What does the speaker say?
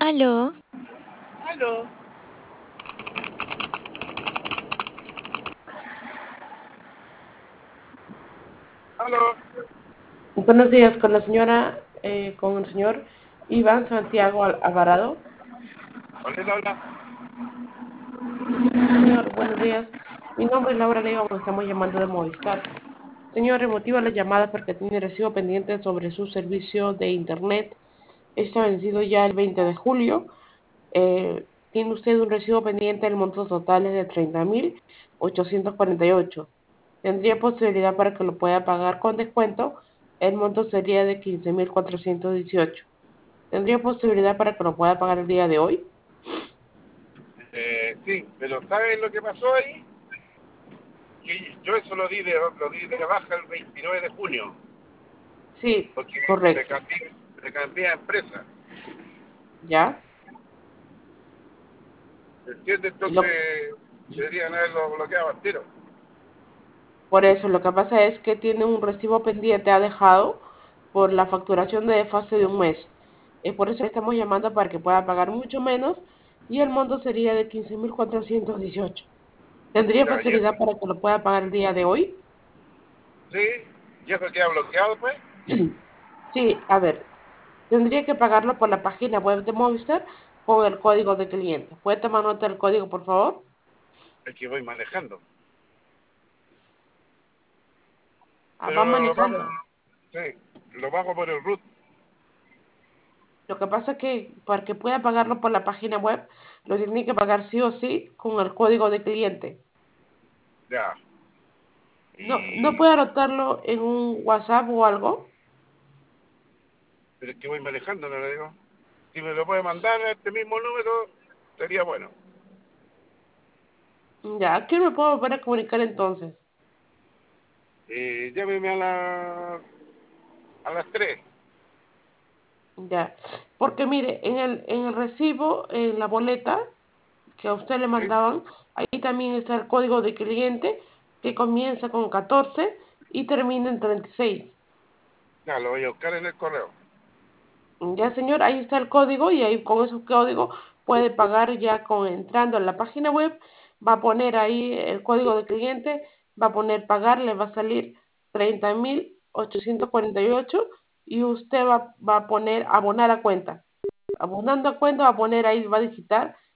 Aló, Aló, aló, Buenos días con la señora, con el señor Iván Santiago Alvarado. ¿con él habla? Señor, buenos días. Mi nombre es Laura León, estamos llamando de Movistar. Señor, le motiva la llamada porque tiene recibo pendiente sobre su servicio de internet. Está vencido ya el 20 de julio. Tiene usted un recibo pendiente, el monto total es de 30.848. Tendría posibilidad para que lo pueda pagar con descuento. El monto sería de 15.418. ¿Tendría posibilidad para que lo pueda pagar el día de hoy? Sí, pero ¿sabes lo que pasó ahí? Que yo eso lo di de baja el 29 de junio, Sí, porque me correcto. cambié, me cambié a empresa, ¿Ya? ¿entiendes? Y lo, Entonces deberían haberlo bloqueado al tiro. por eso, lo que pasa es que tiene un recibo pendiente, ha dejado por la facturación de fase de un mes. Es por eso que estamos llamando para que pueda pagar mucho menos y el monto sería de 15.418. ¿Tendría Ya, y eso, facilidad para que lo pueda pagar el día de hoy? sí, y eso queda bloqueado pues, Sí, a ver, tendría que pagarlo por la página web de Movistar con el código de cliente. ¿Puede tomar nota del código, por favor? es que voy manejando. Ah, va Pero lo pago, manejando. sí, lo pago por el RUT, Lo que pasa es que para que pueda pagarlo por la página web, lo tiene que pagar sí o sí con el código de cliente. ya. No Y, puede anotarlo en un WhatsApp o algo. pero es que voy manejando, no le digo. Si me lo puede mandar a este mismo número, sería bueno. Ya, ¿a qué me puedo volver a comunicar entonces? Llámeme a las 3. Ya, porque mire, en el recibo, en la boleta que a usted le ¿Sí? mandaban, ahí también está el código de cliente que comienza con 14 y termina en 36. Ya, lo voy a buscar en el correo. Ya, señor, ahí está el código y ahí con ese código puede pagar ya con entrando en la página web, va a poner ahí el código de cliente, va a poner pagar, le va a salir 30.848 y usted va a poner abonar a cuenta. Abonando a cuenta va a poner ahí, va a digitar